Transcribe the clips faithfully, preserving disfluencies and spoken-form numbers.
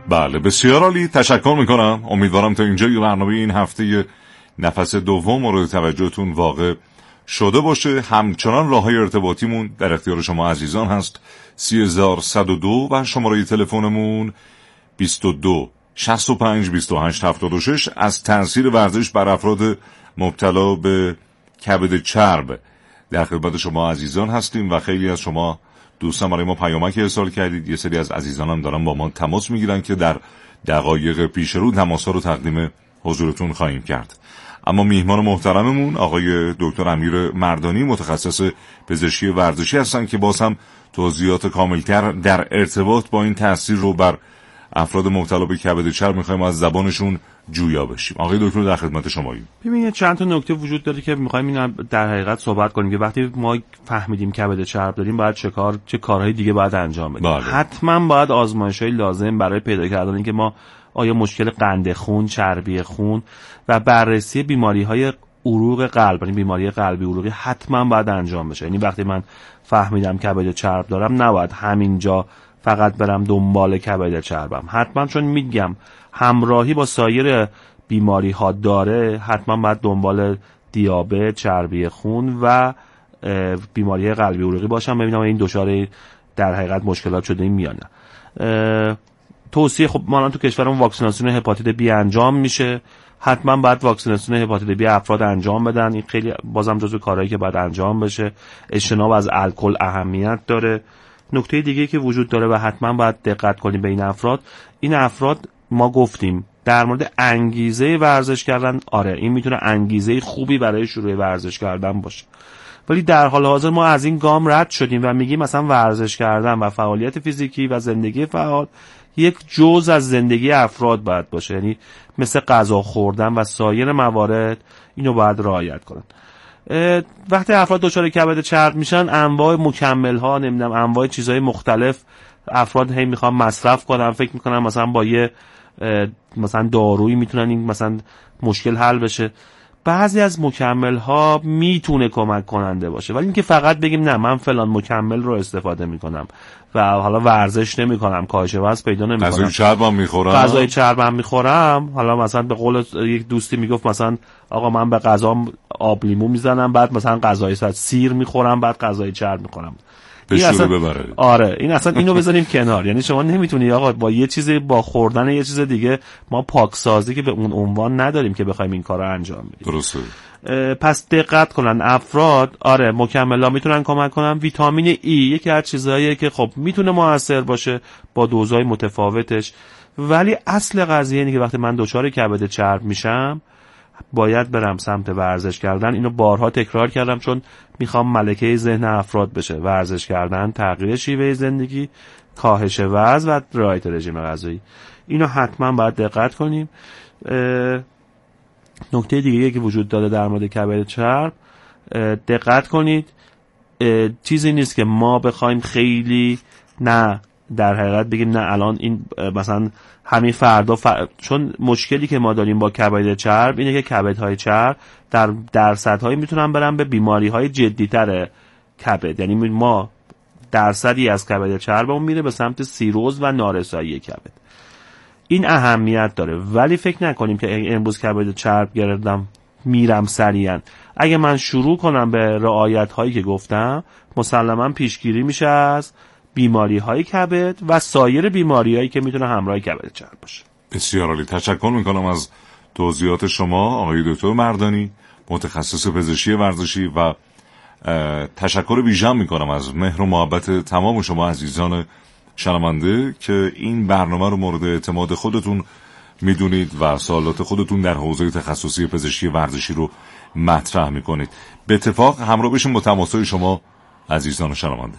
بله بسیار عالی، تشکر میکنم. امیدوارم تا اینجا برنامه این هفته نفس دوم مورد توجهتون واقع شده باشه. همچنان راههای ارتباطیمون در اختیار شما عزیزان هست، سی هزار و صد و دو و شماره تلفنمون بیست و دو شصت و پنج بیست و هشت هفتاد و شش. از تاثیر ورزش بر افراد مبتلا به کبد چرب در خدمت شما عزیزان هستیم و خیلی از شما دوستان برای ما پیامک ارسال کردید. یه سری از عزیزانم دارن با ما تماس میگیرن که در دقایق پیش رو تماس‌ها رو تقدیم حضورتون خواهیم کرد. اما میهمان محترممون آقای دکتر امیر مردانی، متخصص پزشکی ورزشی هستن که باز هم توضیحات کاملتر در ارتباط با این تاثیر رو بر افراد مبتلا به کبد چرب میخوایم از زبانشون جویا بشیم. آقای دکتر در خدمت شماییم. ببینید چند تا نکته وجود داره که میخوایم اینا در حقیقت صحبت کنیم که وقتی ما فهمیدیم کبد چرب داریم باید چه کار چه کارهای دیگه باید انجام بدیم. بله. حتما باید آزمایش‌های لازم برای پیدا کردن اینکه ما آیا مشکل قند خون، چربی خون و بررسی بیماری‌های عروق قلب، یعنی بیماری قلبی عروقی حتما باید انجام بشه. یعنی وقتی من فهمیدم کبد چرب دارم نباید همینجا فقط برم دنبال کبد چربم، حتما چون میگم همراهی با سایر بیماری ها داره، حتما باید دنبال دیابت، چربی خون و بیماری قلبی عروقی باشم ببینم این دچار در حقیقت مشکلات شده این میانه. توصیه خب ما الان تو کشورمون واکسیناسیون هپاتیت بی انجام میشه، حتما باید واکسیناسیون هپاتیت بی افراد انجام بدن. این خیلی بازم جزو کارهایی که باید انجام بشه. اجتناب از الکل اهمیت داره. نکته دیگه که وجود داره و حتما باید دقت کنیم به این افراد، این افراد ما گفتیم در مورد انگیزه ورزش کردن، آره این میتونه انگیزه خوبی برای شروع ورزش کردن باشه، ولی در حال حاضر ما از این گام رد شدیم و میگیم مثلا ورزش کردن و فعالیت فیزیکی و زندگی فعال یک جزء از زندگی افراد باید باشه، یعنی مثل غذا خوردن و سایر موارد اینو باید رعایت کنن. وقتی افراد دچار کبد چرب میشن انواع مکمل ها نمیدونم انواع چیزهای مختلف افراد هی میخوان مصرف کنن، فکر میکنن مثلا با یه مثلا دارویی میتونن این مثلا مشکل حل بشه. بعضی از مکمل ها میتونه کمک کننده باشه، ولی اینکه فقط بگیم نه من فلان مکمل رو استفاده میکنم و حالا ورزش نمیکنم، کاهش وزن پیدا نمیکنم، غذای چربم میخورم غذای چربم میخورم حالا مثلا به قول یک دوستی میگفت مثلا آقا من به غذام آب لیمو میزنم بعد مثلا غذای سیر میخورم بعد غذای چرب میخورم، این اصلا ببره. آره این اصلا اینو بذاریم کنار. یعنی شما نمیتونی آقا با یه چیزی با خوردن یه چیز دیگه ما پاکسازی که به اون عنوان نداریم که بخوایم این کارو انجام بدیم. درسته. پس دقت کنن افراد. آره مکمل‌ها میتونن کمک کنن. ویتامین ای یکی از چیزاییه که خب میتونه موثر باشه با دوزهای متفاوتش، ولی اصل قضیه اینه که وقتی من دچار کبد چرب میشم باید برم سمت ورزش کردن. اینو بارها تکرار کردم چون میخوام ملکه ذهن افراد بشه. ورزش کردن، تغییر شیوه زندگی، کاهش وزن و رعایت رژیم غذایی، اینو حتما باید دقت کنیم. نکته دیگه که وجود داره در مورد کبد چرب دقت کنید، چیزی نیست که ما بخوایم خیلی نه در حقیقت بگیم نه الان این مثلا همین فردا فر... چون مشکلی که ما داریم با کبد چرب اینه که کبدهای چرب در درصدهایی میتونن برن به بیماریهای جدی‌تر کبد، یعنی ما درصدی از کبد چربمون میره به سمت سیروز و نارسایی کبد. این اهمیت داره، ولی فکر نکنیم که امروز کبد چرب گرفتم میرم سریعا. اگه من شروع کنم به رعایت هایی که گفتم مسلما پیشگیری میشه از بیماری های کبد و سایر بیماری هایی که میتونه همراه کبد چرب باشه. بسیار عالی، تشکر میکنم از توضیحات شما آقای دکتر مردانی، متخصص پزشکی ورزشی، و تشکر ویژه‌ام میکنم از مهر و محبت تمام شما عزیزان شنونده که این برنامه رو مورد اعتماد خودتون میدونید و سوالات خودتون در حوزه تخصصی پزشکی ورزشی رو مطرح میکنید. به اتفاق همراه بشیم با تماس‌های شما عزیزان شنونده.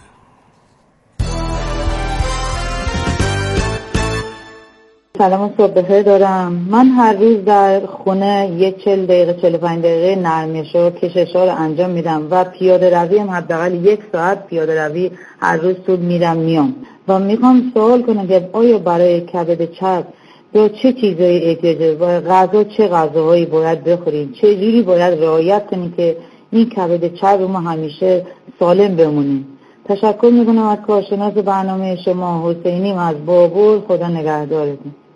سلام صبح بخیر دارم. من هر روز در خونه یک چل دقیقه چل و پنج دقیقه نرمش و کشش ها رو انجام میدم و پیاده روی هم حداقل یک ساعت پیاده روی هر روز طول میدم میام و میخوام سوال کنم که آیا برای کبد چرب با چه چیزایی احتیاج داره؟ غذا چه غذاهایی باید بخوریم؟ چه جوری باید رعایت کنیم که این کبد چرب ما همیشه سالم بمونیم؟ تشکر میکنم از کارشناس برنامه شما حسینیم از بابل. خدا نگهدارتون.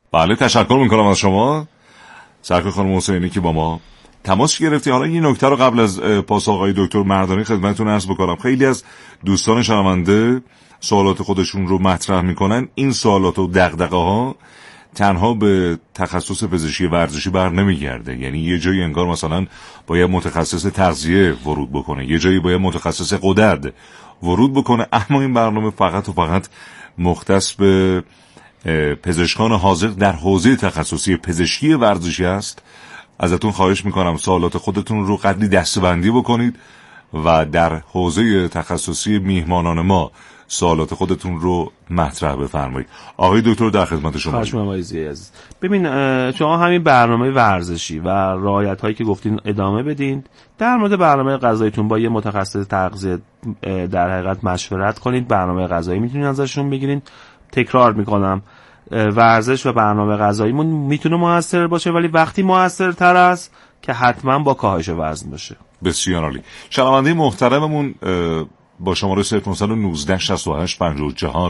بله تشکر میکنم از شما سرکار خانم حسینی که با ما تماس گرفتی. حالا این نکته رو قبل از پاسخ آقای دکتر مردانی خدمتتون عرض بکنم. خیلی از دوستان شنونده سوالات خودشون رو مطرح میکنن. این سوالات و دغدغه ها تنها به تخصص پزشکی ورزشی بر نمیگرده، یعنی یه جایی انگار مثلا باید متخصص تغذیه ورود بکنه، یه جایی باید متخصص غدد ورود بکنه، اما این برنامه فقط و فقط مختص به پزشکان حاضر در حوزه تخصصی پزشکی ورزشی است. ازتون خواهش میکنم سوالات خودتون رو قدری دسته‌بندی بکنید و در حوزه تخصصی میهمانان ما سوالات خودتون رو مطرح بفرمایید. آقای دکتر در خدمت شما. خواهش می‌کنم عزیز. ببین شما همین برنامه ورزشی و رعایت هایی که گفتین ادامه بدین. در مورد برنامه غذاییتون با یه متخصص تغذیه در حقیقت مشورت کنید. برنامه غذایی میتونید ازشون بگیرین. تکرار میکنم ورزش و برنامه غذاییمون میتونه موثر باشه، ولی وقتی موثرتر است که حتما با کاهش وزن باشه. بسیار عالی. شنونده محترممون با شماره صفر نه یک نه شش هشت پنج چهار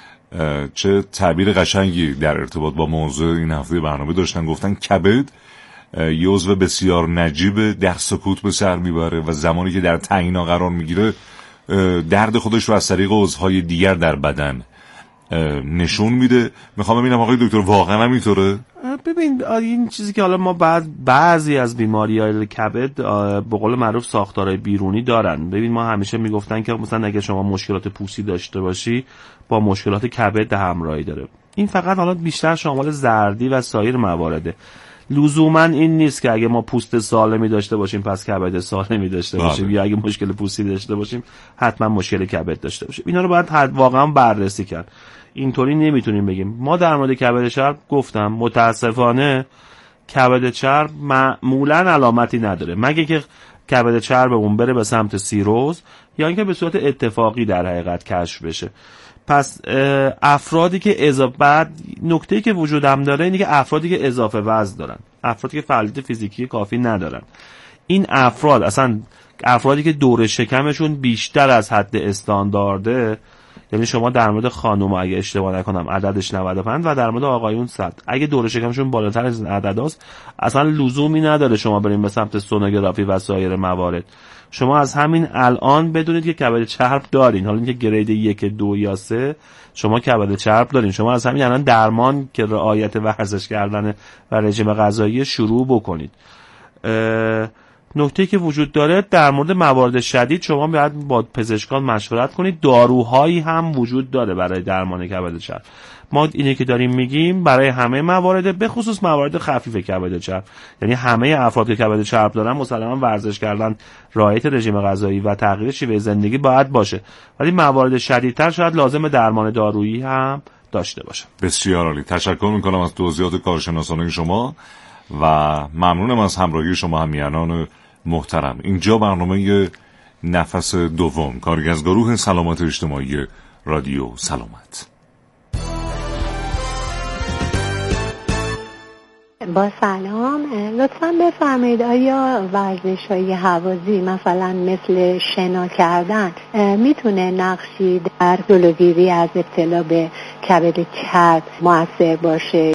چه تعبیر قشنگی در ارتباط با موضوع این هفته برنامه داشتن. گفتن کبد یه عضو بسیار نجیب در سکوت به سر میبره و زمانی که در تعیینا قرار میگیره درد خودش رو از طریق عضوهای دیگر در بدن نشون میده. میخوام ببینم آقای دکتر واقعا همینطوره؟ ببین این چیزی که حالا ما بعد بعضی از بیماری‌های کبد به قول معروف ساختارهای بیرونی دارن. ببین ما همیشه میگفتن که مثلا اگه شما مشکلات پوستی داشته باشی با مشکلات کبد همراهی داره. این فقط حالا بیشتر شامل زردی و سایر موارده. لزوما این نیست که اگه ما پوست سالمی داشته باشیم پس کبد سالمی داشته باشیم، یا اگه مشکل پوستی داشته باشیم حتما مشکل کبد داشته باشیم. اینا رو باید واقعا بررسی کرد. اینطوری نمیتونیم بگیم. ما در مورد کبد چرب گفتم متاسفانه کبد چرب معمولا علامتی نداره، مگه که کبد چربمون بره به سمت سیروز یا اینکه به صورت اتفاقی در حقیقت کشف بشه. پس افرادی که اضافه بعد نکته‌ای که وجودم داره اینه که افرادی که اضافه وزن دارن، افرادی که فعالیت فیزیکی کافی ندارن، این افراد اصلا افرادی که دور شکمشون بیشتر از حد استاندارده، یعنی شما در مورد خانم اگه اشتباه نکنم عددش نود و پنج و در مورد آقایون صد، اگه دور شکمشون بالاتر از این عدد هست اصلا لزومی نداره شما بریم به سمت سونوگرافی و سایر موارد. شما از همین الان بدونید که کبد چرب دارین. حالا اینکه گرید یک دو یا سه شما کبد چرب دارین، شما از همین الان درمان که رعایت ورزش کردن و رژیم غذایی شروع بکنید. نکته که وجود داره در مورد موارد شدید شما باید با پزشکان مشورت کنید. داروهایی هم وجود داره برای درمان کبد چرب. ما اینه که داریم میگیم برای همه موارد، به خصوص موارد خفیف کبد چرب، یعنی همه افراد که کبد چرب دارن مسلما ورزش کردن، رعایت رژیم غذایی و تغییر شیوه زندگی باید باشه، ولی موارد شدیدتر شاید لازم درمان دارویی هم داشته باشه. بسیار عالی. تشکر میکنم از توضیحات کارشناسانه شما و ممنونم از همراهی شما همیهنان محترم. اینجا برنامه نفس دوم کاری از گروه سلامت اجتماعی رادیو سلامت. با سلام، لطفاً بفرمایید آیا ورزش‌های هوازی مثلا مثل شنا کردن میتونه نقشی در جلوگیری از ابتلا به کبد چرب مؤثر باشه؟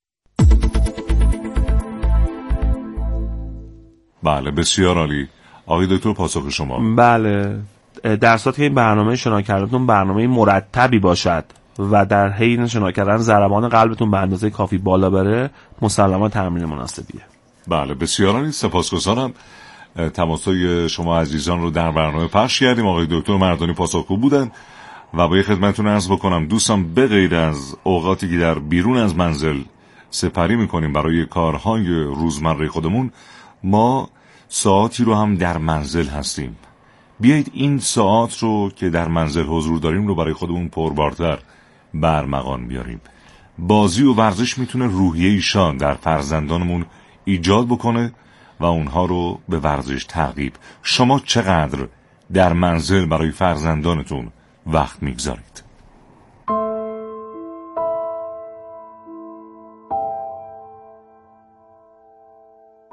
بله بسیار عالی. آقای دکتر پاسخ شما. بله، در صورتی که این برنامه شنا کردنتون برنامه مرتبی باشد و در حین شنا کردن ضربان قلبتون به اندازه کافی بالا بره مسلما تمرین مناسبیه. بله بسیار عالی. سپاسگزارم. تماسای شما عزیزان رو در برنامه پخش کردیم. آقای دکتر مردانی پاسخگو بودن و با خدمتتون عرض بکنم دوستان به غیر از اوقاتی که در بیرون از منزل سپری میکنیم برای کارهای روزمره خودمون، ما ساعتی رو هم در منزل هستیم. بیایید این ساعت رو که در منزل حضور داریم رو برای خودمون پربارتر برمغان بیاریم. بازی و ورزش میتونه روحیه ایشان در فرزندانمون ایجاد بکنه و اونها رو به ورزش ترغیب. شما چقدر در منزل برای فرزندانتون وقت میگذارید؟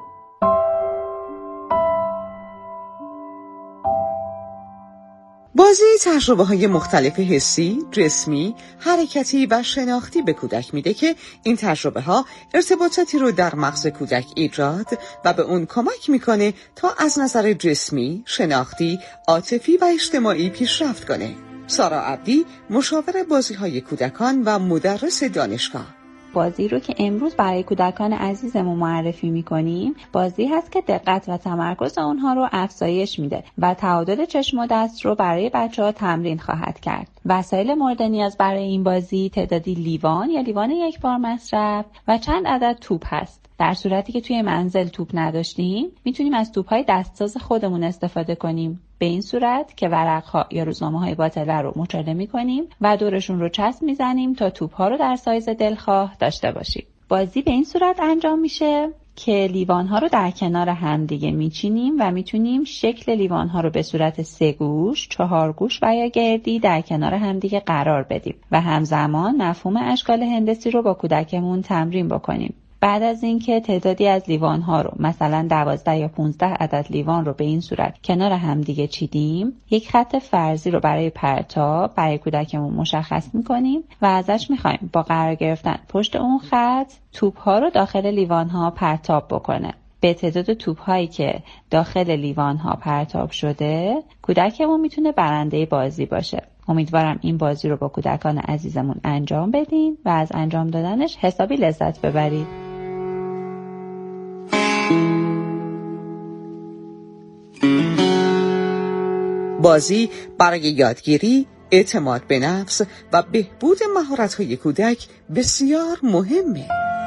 با بازی تجربه‌های مختلف حسی، جسمی، حرکتی و شناختی به کودک میده که این تجربه‌ها ارتباطاتی رو در مغز کودک ایجاد و به اون کمک میکنه تا از نظر جسمی، شناختی، عاطفی و اجتماعی پیشرفت کنه. سارا عبدی، مشاور بازی‌های کودکان و مدرس دانشگاه. بازی رو که امروز برای کودکان عزیزمون معرفی میکنیم بازی هست که دقت و تمرکز اونها رو افزایش میده و تعادل چشم و دست رو برای بچه ها تمرین خواهد کرد. وسایل مورد نیاز برای این بازی تعدادی لیوان یا لیوان یک بار مصرف و چند عدد توپ هست. در صورتی که توی منزل توپ نداشتیم میتونیم از توپ‌های دستساز خودمون استفاده کنیم. به این صورت که ورق‌ها یا روزنامه‌های باطله رو مچاله می‌کنیم و دورشون رو چسب می‌زنیم تا توپ‌ها رو در سایز دلخواه داشته باشیم. بازی به این صورت انجام میشه که لیوان‌ها رو در کنار هم دیگه میچینیم و میتونیم شکل لیوان‌ها رو به صورت سه گوش، چهار گوش و یا گردی در کنار هم دیگه قرار بدیم و همزمان مفهوم اشکال هندسی رو با کودکمون تمرین بکنیم. بعد از اینکه تعدادی از لیوان‌ها رو مثلا دوازده یا پانزده عدد لیوان رو به این صورت کنار هم دیگه چیدیم، یک خط فرضی رو برای پرتاب برای کودکمون مشخص می‌کنیم و ازش می‌خوایم با قرار گرفتن پشت اون خط توپ‌ها رو داخل لیوان‌ها پرتاب بکنه. به تعداد توپ‌هایی که داخل لیوان‌ها پرتاب شده، کودکمون میتونه برنده بازی باشه. امیدوارم این بازی رو با کودکان عزیزمون انجام بدین و از انجام دادنش حسابی لذت ببرید. بازی برای یادگیری، اعتماد به نفس و بهبود مهارت‌های کودک بسیار مهمه.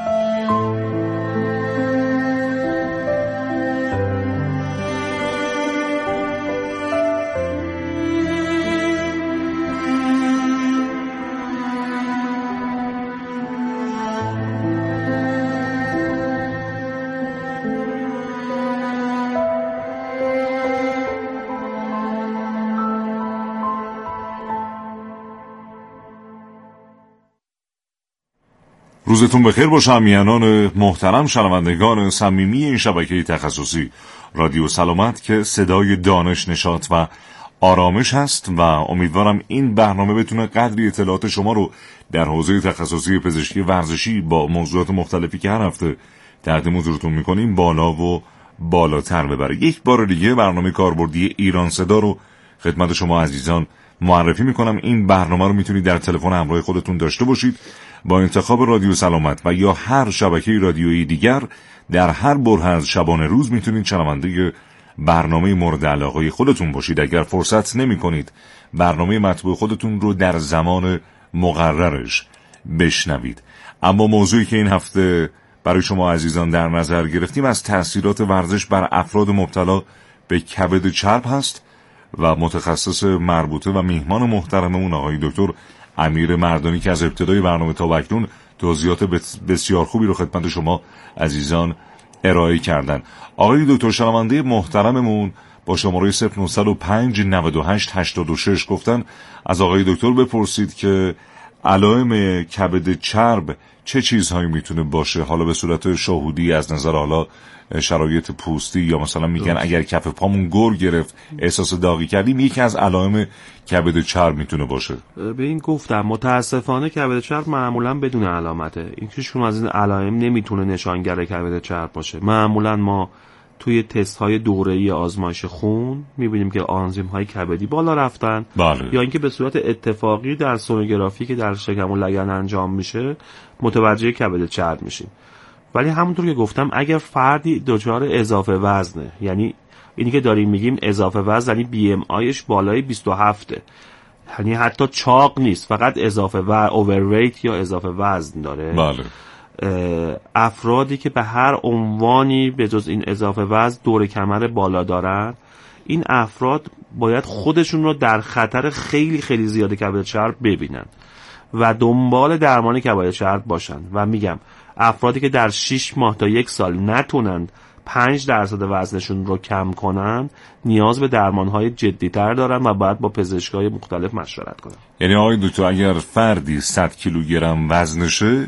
روزتون بخیر باشه امیانان محترم، شنوندگان صمیمی این شبکه تخصصی رادیو سلامت که صدای دانش، نشاط و آرامش هست و امیدوارم این برنامه بتونه قدری اطلاعات شما رو در حوزه تخصصی پزشکی ورزشی با موضوعات مختلفی که هر هفته تقدیم حضورتون میکنیم بالا و بالاتر ببره. یک بار دیگه برنامه کاربردی ایران صدا رو خدمت شما عزیزان معرفی میکنم. این برنامه رو میتونید در تلفن همراه خودتون داشته باشید. با انتخاب رادیو سلامت و یا هر شبکه رادیویی دیگر در هر بره از شبانه روز میتونید شنونده برنامه مورد علاقه خودتون باشید. اگر فرصت نمی کنید برنامه مطبوع خودتون رو در زمان مقررش بشنوید. اما موضوعی که این هفته برای شما عزیزان در نظر گرفتیم از تأثیرات ورزش بر افراد مبتلا به کبد چرب هست و متخصص مربوطه و میهمان محترممون آقای دکتر امیر مردانی که از ابتدای برنامه تا اکنون توضیحات بسیار خوبی رو خدمت شما عزیزان ارائه کردن. آقای دکتر شنونده محترممون با شماره صفر نه صفر پنج نود و هشت هشتاد و شش گفتن از آقای دکتر بپرسید که علائم کبد چرب چه چیزهایی میتونه باشه، حالا به صورت شهودی از نظر حالا شرایط پوستی یا مثلا میگن اگر کف پامون گر گرفت احساس داغی کردیم یکی از علائم کبد چرب میتونه باشه. به این گفتم متاسفانه کبد چرب معمولا بدون علامته. این هیچ از این علائم نمیتونه نشانگر کبد چرب باشه. معمولا ما توی تست های دوره‌ای آزمایش خون میبینیم که آنزیم های کبدی بالا رفتن بله. یا اینکه به صورت اتفاقی در سونوگرافی که در شکم و لگن انجام میشه متوجه کبد چرب میشیم. ولی همونطور که گفتم اگر فردی دچار اضافه وزنه، یعنی اینی که داریم میگیم اضافه وزن یعنی بی ام آیش بالای بیست و هفت، یعنی حتی چاق نیست، فقط اضافه و اوورویت یا اضافه وزن داره. بله. افرادی که به هر عنوانی به جز این اضافه وزن دور کمر بالا دارن، این افراد باید خودشون رو در خطر خیلی خیلی زیاد کبد چرب ببینن و دنبال درمان کبد چرب باشن. و میگم افرادی که در شش ماه تا یک سال نتونن پنج درصد وزنشون رو کم کنن نیاز به درمانهای جدی‌تر دارن و باید با پزشکای مختلف مشورت کنن. یعنی آقای دکتر اگر فردی صد کیلوگرم وزنشه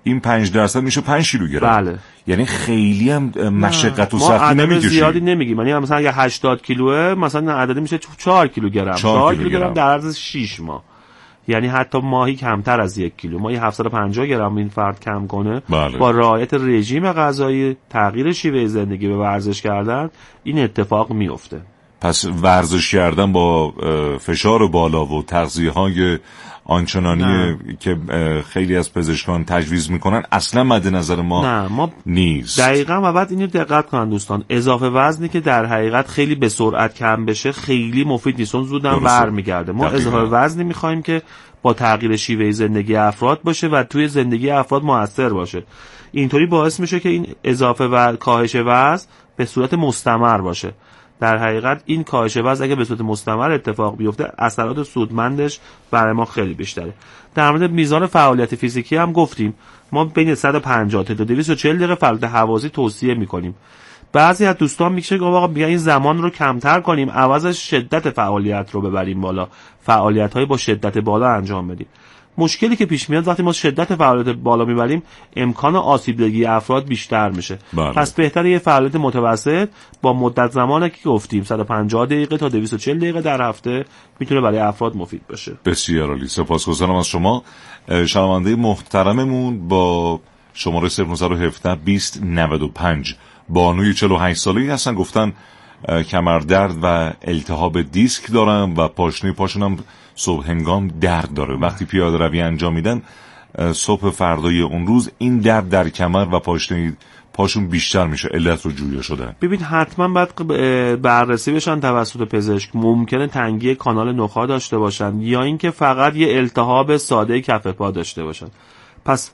این پنج درصد میشه پنج کیلوگرم. بله. یعنی خیلی هم مشقت و سختی نمیکشی. ما زیادی نمیگیم، یعنی مثلا اگه هشتاد کیلوه مثلا عددی میشه چهار کیلوگرم. چهار کیلوگرم در عرض شش ماه. یعنی حتی ماهی کمتر از یک کیلو. ماهی هفتصد و پنجاه گرم این فرد کم کنه. بله. با رعایت رژیم غذایی، تغییر شیوه زندگی و ورزش کردن این اتفاق میفته. پس ورزش کردن با فشار بالا و تغذیه‌های آنچنانی نه. که خیلی از پزشکان تجویز میکنن اصلا مد نظر ما, نه ما نیست. دقیقاً. و بعد اینو دقت کنن دوستان، اضافه وزنی که در حقیقت خیلی به سرعت کم بشه خیلی مفید نیست، اون زودن برمیگرده. ما دقیقا. اضافه وزنی میخوایم که با تغییر شیوه زندگی افراد باشه و توی زندگی افراد موثر باشه. اینطوری باعث میشه که این اضافه و کاهش وزن به صورت مستمر باشه. در حقیقت این کاهش وزن اگه به صورت مستمر اتفاق بیفته اثرات سودمندش برای ما خیلی بیشتره. در مورد میزان فعالیت فیزیکی هم گفتیم، ما بین صد و پنجاه تا دویست و چهل دقیقه فعالیت هوازی توصیه میکنیم. بعضی از دوستان میگه آقا میگن این زمان رو کمتر کنیم، عوضش شدت فعالیت رو ببریم بالا، فعالیت‌های با شدت بالا انجام بدیم. مشکلی که پیش میاد وقتی ما شدت فعالیت بالا میبریم امکان آسیب‌دهی افراد بیشتر میشه. بله. پس بهتره یه فعالیت متوسط با مدت زمانی که گفتیم صد و پنجاه دقیقه تا دویست و چهل دقیقه در هفته میتونه برای افراد مفید باشه. بسیار عالی، سپاسگزارم از شما. شنونده محترممون با شماره صفر نه یک هفت بیست نود و پنج بانوی چهل و هشت ساله‌ای هستن، گفتن کمردرد و التهاب دیسک دارم و پاشنه پاشونم صبح هنگام درد داره. وقتی پیاده روی انجام میدن صبح فردای اون روز این درد در کمر و پاشنه پاشون بیشتر میشه، علت رو جویا شدن. ببین حتما باید بررسی بشن توسط پزشک. ممکنه تنگی کانال نخاع داشته باشن یا اینکه فقط یه التهاب ساده کف پا داشته باشن. پس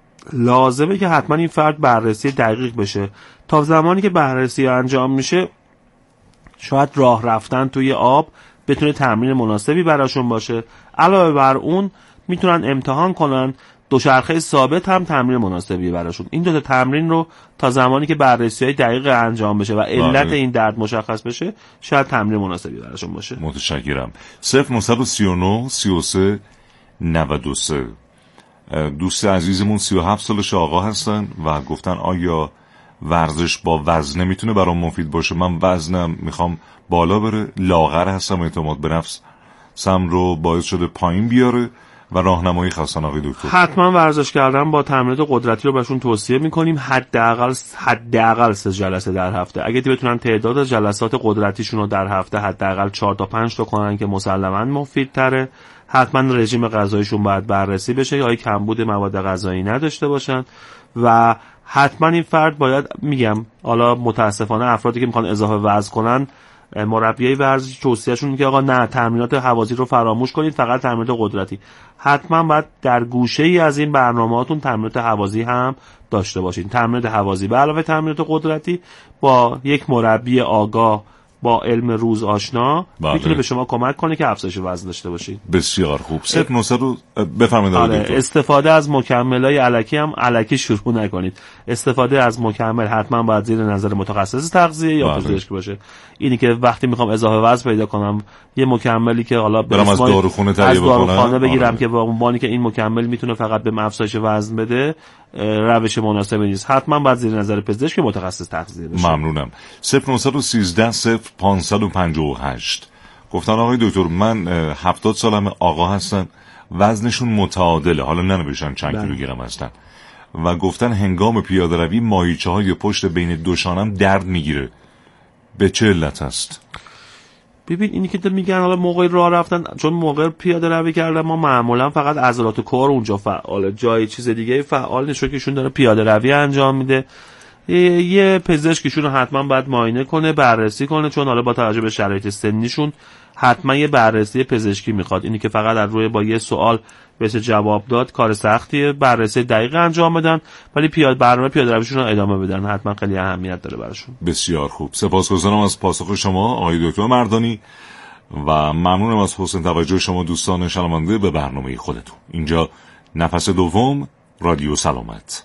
لازمه که حتما این فرد بررسی دقیق بشه. تا زمانی که بررسی انجام میشه شاید راه رفتن توی آب بتونه تمرین مناسبی براشون باشه. علاوه بر اون میتونن امتحان کنن دوچرخه ثابت هم تمرین مناسبی براشون. این دو تا تمرین رو تا زمانی که بررسی‌های دقیق انجام بشه و علت این درد مشخص بشه شاید تمرین مناسبی براشون باشه. متشکرم. صفر نه سه نه سی و سه نود و سه دوست عزیزمون سی و هفت سالش آقا هستن و گفتن آیا ورزش با وزنه میتونه برام مفید باشه؟ من وزنم میخوام بالا بره، لاغر هستم، اعتماد به نفس سم رو باعث شده پایین بیاره و راهنمایی خواستن آقای دکتر. حتما ورزش کردن با تمرینات قدرتی رو بهشون توصیه میکنیم. حداقل حداقل سه جلسه در هفته. اگه بتونن تعداد جلسات قدرتیشون رو در هفته حداقل چهار تا پنج تا کنن که مسلماً مفیدتره. حتما رژیم غذاییشون باید بررسی بشه یا کمبود مواد غذایی نداشته باشن و حتما این فرد باید، میگم حالا متاسفانه افرادی که میخوان اضافه وزن کنن مربیای ورزشی توصیهشون اینه که آقا نه تمرینات هوازی رو فراموش کنید، فقط تمرینات قدرتی. حتما باید در گوشه‌ای از این برنامه‌هاتون تمرینات هوازی هم داشته باشین. تمرینات هوازی به علاوه تمرینات قدرتی با یک مربی آگاه با علم روز آشنا بله. میتونه به شما کمک کنه که افزایش وزن داشته باشید. بسیار خوب. صفر نه صفر رو بفرمایید. آره. استفاده از مکمل‌های الکی هم الکی شروع نکنید. استفاده از مکمل حتما باید زیر نظر متخصص تغذیه یا پزشک باشه. اینی که وقتی میخوام اضافه وزن پیدا کنم یه مکملی که حالا برم از داروخونه تهیه بکنم، از داروخانه بگیرم آره. که با عنوانی که این مکمل میتونه فقط به افزایش وزن بده، روش مناسبی نیست. حتما باید زیر نظر پزشک متخصص تغذیه بشه. ممنونم. صفر نه یک سه صفر پانصد و پنجاه و هشت گفتن آقای دکتر من هفتاد سالمه، آقا هستن، وزنشون متعادله، حالا ننوشتن چند کیلوگرم هستن و گفتن هنگام پیاده روی ماهیچه های پشت بین دو شانم درد میگیره، به چه علت است؟ ببین اینی که میگن حالا موقع راه رفتن، چون موقع پیاده روی کردن ما معمولا فقط عضلات کور اونجا فعاله، جای چیز دیگه فعال نشه که ایشون داره پیاده روی انجام میده. یه پزشکشون رو حتما باید معاینه کنه، بررسی کنه، چون حالا با توجه به شرایط سنیشون حتما یه بررسی پزشکی میخواد. اینی که فقط از روی با یه سوال بشه جواب داد کار سختیه. بررسی دقیق انجام بدن ولی پیاده برنامه پیاده رویشون رو ادامه بدن، حتما خیلی اهمیت داره براشون. بسیار خوب. سپاسگزارم از پاسخ شما آقای دکتر مردانی و ممنونم از حسن توجه شما دوستان شنونده به برنامه خودتون. اینجا نفس دوم رادیو سلامت.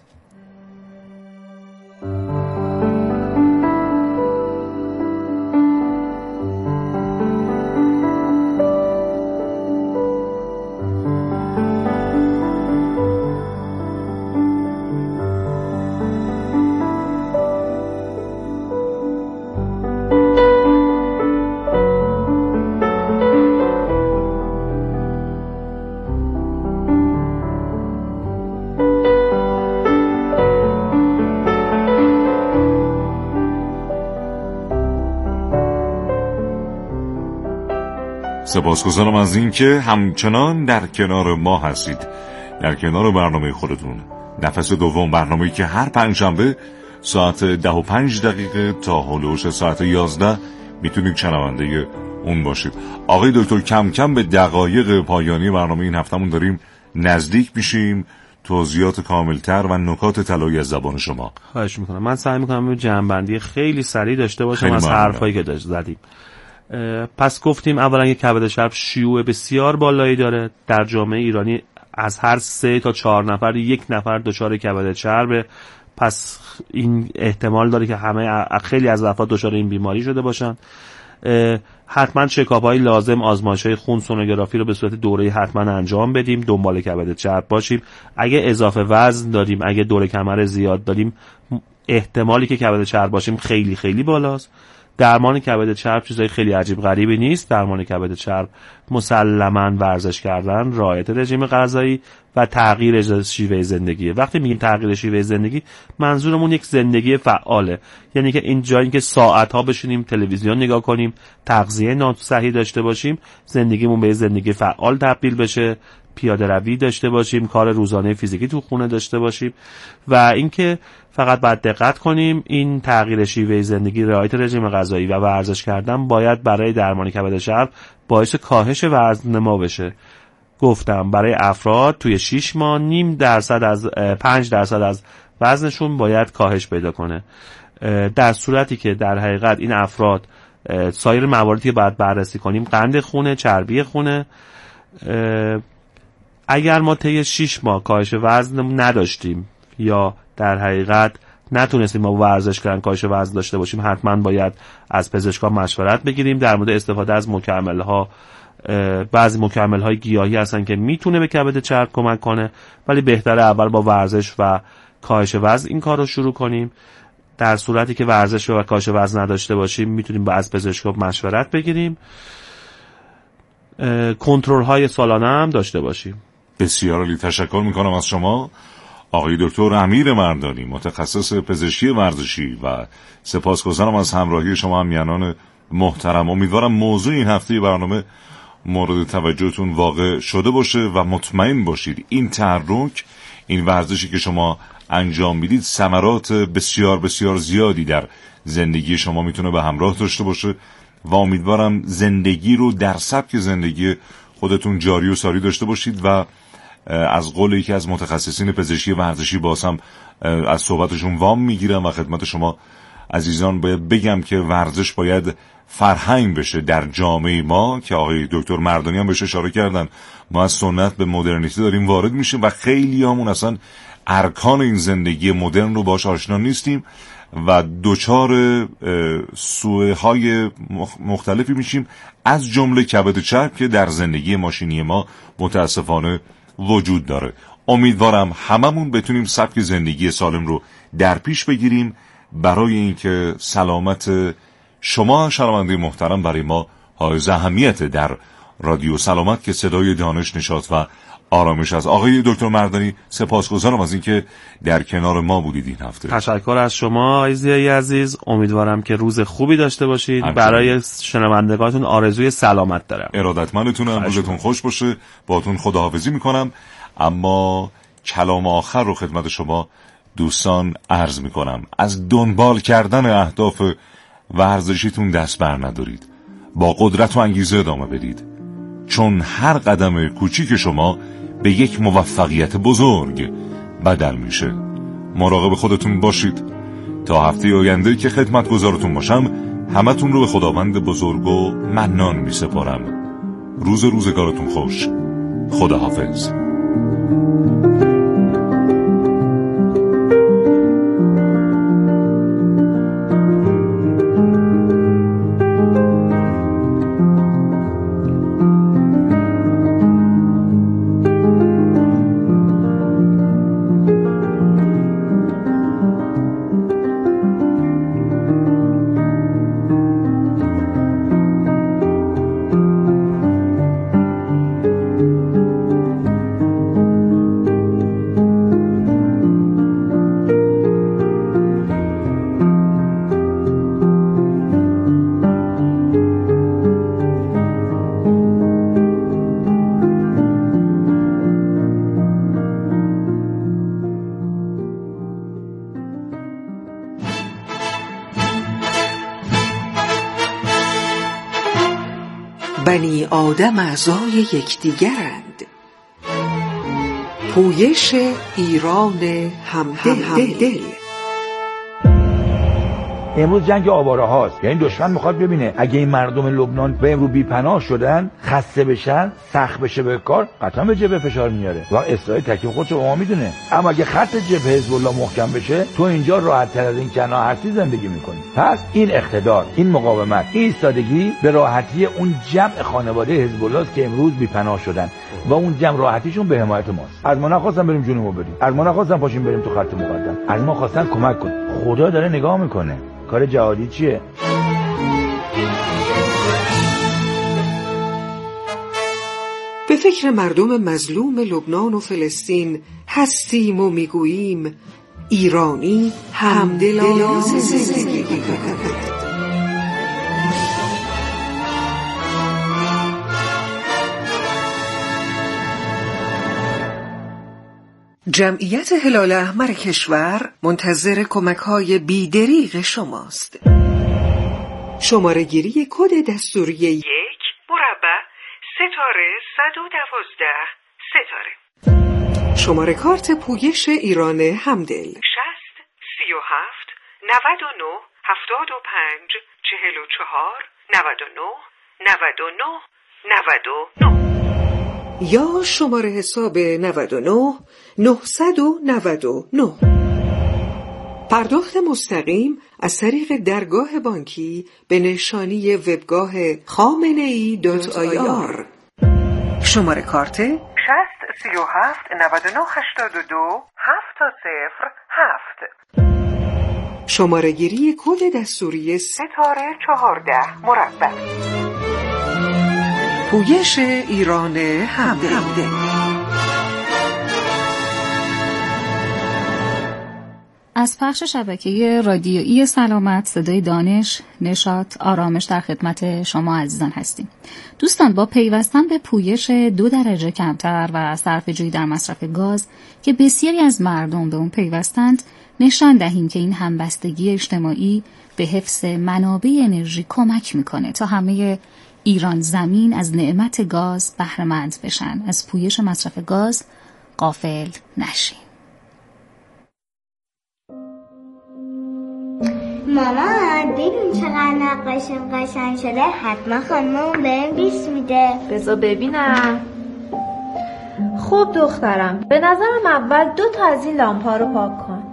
سپاسگزارم از این که همچنان در کنار ما هستید، در کنار برنامه خودتون. نفس دوم، برنامه‌ای که هر پنجشنبه ساعت ده و پنج دقیقه تا هلوش ساعت یازده میتونید شنونده اون باشید. آقای دکتر، کم کم به دقایق پایانی برنامه این هفتمون داریم نزدیک میشیم. توضیحات کاملتر و نکات طلایی از زبان شما. خواهش میکنم. من سعی میکنم یه جمع‌بندی خیلی سریع داشته باشم از حرفایی که داشت زدیم. پس گفتیم اولا که کبد چرب شیوع بسیار بالایی داره. در جامعه ایرانی از هر سه تا چهار نفر یک نفر دچار کبد چربه. پس این احتمال داره که همه خیلی از افراد دچار این بیماری شده باشن. حتما چکاپ‌های لازم، آزمایش‌های خون، سونوگرافی رو به صورت دوره‌ای حتما انجام بدیم. دنبال کبد چرب باشیم. اگه اضافه وزن داریم، اگه دور کمر زیاد داریم، احتمالی که کبد چرب باشیم خیلی خیلی بالاست. درمان کبد چرب چیزای خیلی عجیب غریبی نیست. درمان کبد چرب مسلماً ورزش کردن، رعایت رژیم غذایی و تغییر شیوه زندگیه. وقتی میگیم تغییر شیوه زندگی، منظورمون یک زندگی فعاله. یعنی که این جایی که ساعت‌ها بشینیم تلویزیون نگاه کنیم، تغذیه ناصحی داشته باشیم، زندگیمون به زندگی فعال تبدیل بشه، پیاده روی داشته باشیم، کار روزانه فیزیکی تو خونه داشته باشیم و اینکه فقط باید دقت کنیم این تغییر شیوه زندگی، رعایت رژیم غذایی و ورزش کردن باید برای درمان کبد چرب باعث کاهش وزن ما بشه. گفتم برای افراد توی شش ماه نیم درصد از پنج درصد از وزنشون باید کاهش پیدا کنه. در صورتی که در حقیقت این افراد سایر مواردی که باید بررسی کنیم، قند خونه، چربی خونه، اگر ما طی شش ماه کاهش وزن نداشتیم یا در حقیقت نتونستیم ما ورزش کردن کاهش وزن داشته باشیم، حتما باید از پزشکان مشورت بگیریم در مورد استفاده از مکمل‌ها. بعضی مکمل‌های گیاهی هستن که میتونه به کبد چرب کمک کنه، ولی بهتره اول با ورزش و کاهش وزن این کار رو شروع کنیم. در صورتی که ورزش و کاهش وزن نداشته باشیم میتونیم با از پزشکان مشورت بگیریم. کنترل های سالانه هم داشته باشیم. بسیار عالی، تشکر میکنم از شما آقای دکتر امیر مردانی، متخصص پزشکی ورزشی و سپاسگزارم از همراهی شما همیهنان محترم. امیدوارم موضوع این هفته برنامه مورد توجهتون واقع شده باشه و مطمئن باشید این تحرک، این ورزشی که شما انجام میدید ثمرات بسیار بسیار زیادی در زندگی شما میتونه به همراه داشته باشه و امیدوارم زندگی رو در سبک زندگی خودتون جاری و ساری داشته باشید و از قول یکی از متخصصین پزشکی ورزشی بازم از صحبتشون وام میگیرم و خدمت شما عزیزان باید بگم که ورزش باید فرهنگ بشه در جامعه ما که آقای دکتر مردانی هم بهش اشاره کردن. ما از سنت به مدرنیته داریم وارد میشیم و خیلی همون اصلا ارکان این زندگی مدرن رو باش آشنا نیستیم و دوچار سوء های مختلفی میشیم، از جمله کبد چرب که در زندگی ماشینی ما متاسفانه وجود داره. امیدوارم هممون بتونیم سبک زندگی سالم رو در پیش بگیریم برای اینکه سلامت شما شنونده محترم برای ما حائز اهمیت در رادیو سلامت که صدای دانش، نشاط و آرامش از. آقای دکتر مردانی سپاسگزارم از اینکه در کنار ما بودید این هفته. تشکر از شما آقای ضیایی عزیز. امیدوارم که روز خوبی داشته باشید. همچنین. برای شنوندگانتون آرزوی سلامت دارم. ارادتمندتونم. روزتون خوش باشه. باهاتون خداحافظی میکنم. اما کلام آخر رو خدمت شما دوستان عرض میکنم. از دنبال کردن اهداف ورزشیتون دست بر ندارید. با قدرت و انگیزه ادامه بدید، چون هر قدم کوچیک شما به یک موفقیت بزرگ بدل میشه. مراقب خودتون باشید. تا هفته آینده که خدمتگزارتون باشم، همتون رو به خداوند بزرگ و منان میسپارم. روز روزگارتون خوش. خداحافظ. بنی آدم اعضای یکدیگرند. پویش ایران همدل. امروز جنگ آواره هاست، یعنی دشمن میخواد ببینه اگه این مردم لبنان به امروز بی‌پناه شدن، خسته بشن، سخت بشه به کار، قطعا به جبهه فشار میاره و اسرائیل تکلیف خودشو با ما میدونه. اما اگه خط جبهه حزب الله محکم بشه، تو اینجا راحت تر از این کنا هرسی زندگی میکنی. پس این اقتدار، این مقاومت، این ایستادگی به راحتی اون جمع خانواده حزب الله است که امروز بی‌پناه شدن و اون جمع راحتیشون به حمایت ماست. از ما نخواستن بریم جنوبو بریم، از ما نخواستن پاشیم بریم تو خط مقدم، از ما خواستن کمک کن. خدا داره نگاه میکنه. کار جهادی چیه؟ به فکر مردم مظلوم لبنان و فلسطین هستیم و میگوییم ایرانی همدلانه زندگی کند. جمعیت هلال احمر کشور منتظر کمک‌های بی‌دریغ شماست. شماره گیری کد دستوری یک مربع ستاره صد و دوازده ستاره. شماره کارت پویش ایران همدل شصت سی و هفت نود و نه هفتاد و پنج چهل و چهار نود و نه نود و نه نود و نه یا شماره حساب نود و نه نهصد و نود و نه. پرداخت مستقیم از طریق درگاه بانکی به نشانی وبگاه خامنه‌ای دات آی آر. شماره کارت شصت سی و هفت نود و نه هشتاد و دو هفت صفر هفت. شماره گیری کد دستوری ستاره چهارده مربع. پویش ایران همدل. از پخش شبکه رادیویی سلامت، صدای دانش، نشاط، آرامش در خدمت شما عزیزان هستیم. دوستان، با پیوستن به پویش دو درجه کمتر و صرفه‌جویی در مصرف گاز که بسیاری از مردم به اون پیوستند، نشان دهیم که این همبستگی اجتماعی به حفظ منابع انرژی کمک میکنه تا همه ایران زمین از نعمت گاز بهره مند بشن، از پویش مصرف گاز غافل نشیم. مامان ببین چقدر نقاشیم قشنگ شده، حتما خانممون بهم بیست میده. بذار ببینم. خب دخترم، به نظرم اول دو تا از این لامپا رو پاک کن.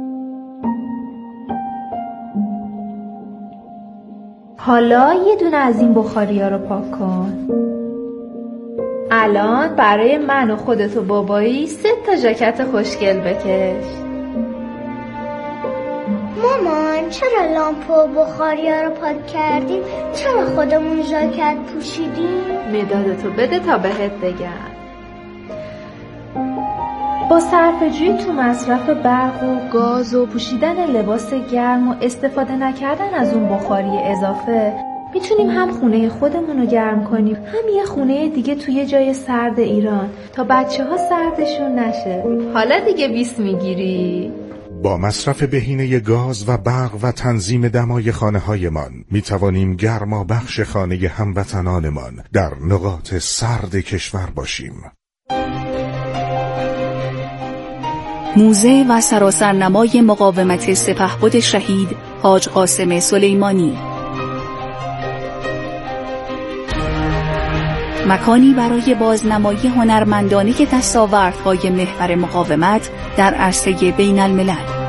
حالا یه دونه از این بخاریا رو پاک کن. الان برای من و خودت و بابایی سه تا ژاکت خوشگل بکش. مامان چرا لامپا و بخاریا رو پاک کردیم؟ چرا خودمون ژاکت پوشیدیم؟ مدادتو بده تا بهت بگم. با صرفه‌جویی تو مصرف برق و گاز و پوشیدن لباس گرم و استفاده نکردن از اون بخاری اضافه میتونیم هم خونه خودمون رو گرم کنیم، هم یه خونه دیگه توی جای سرد ایران تا بچه ها سردشون نشه. حالا دیگه بیست میگیری؟ با مصرف بهینه گاز و برق و تنظیم دمای خانه‌هایمان میتوانیم گرما بخش خانه هموطنانمان در نقاط سرد کشور باشیم. موزه و سراسرنمای مقاومت سپهبد شهید حاج قاسم سلیمانی، مکانی برای بازنمایی هنرمندانه دستاوردهای محور مقاومت در عرصه بین الملل.